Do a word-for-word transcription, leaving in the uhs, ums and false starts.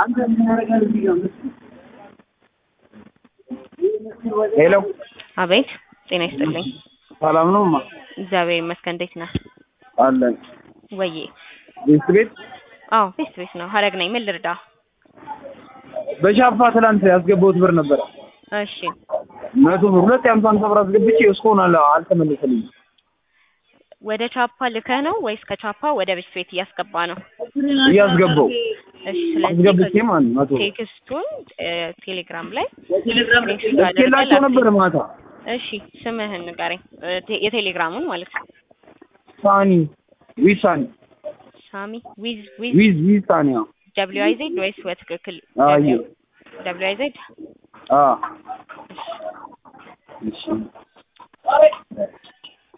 ሄሎ አቤት ጤና ይስጥልኝ። ሰላም ነው ማ እግዚአብሔር ይመስገን። እንዴት ነህ? አለን ወዬ ቤት ቤት አዎ ቤት ቤት ነው። ሀረግ ነኝ። ምን ልርዳ? በሻፋ ትላንት ያስገባሁት ብር ነበር። እሺ መቶ ብር ሁለት የሀምሳ ሃምሳ ብር አስገብቼ እስካሁን አለ አልተመለሰልኝም። ወደ ቻፓ ልከህ ነው ወይስ ከቻፓ ወደ ቤት ቤት እያስገባ ነው? እያስገባው እሺ ስለዚህ አስገብቼ ማን መቶ ቴክስቱን ቴሌግራም ላይ ልኬላቸው ነበር ማታ። እሺ ስምህን ንገረኝ፣ የቴሌግራሙን ማለት ነው። ሳኒ ዊዝ ሳኒ ሳሚ ዊዝ ዊዝ ዊዝ ዊዝ ሳኒ አዎ ደብሊው አይ ዜድ ወይስ በትክክል አይ ደብሊው አይ ዜድ? አዎ እሺ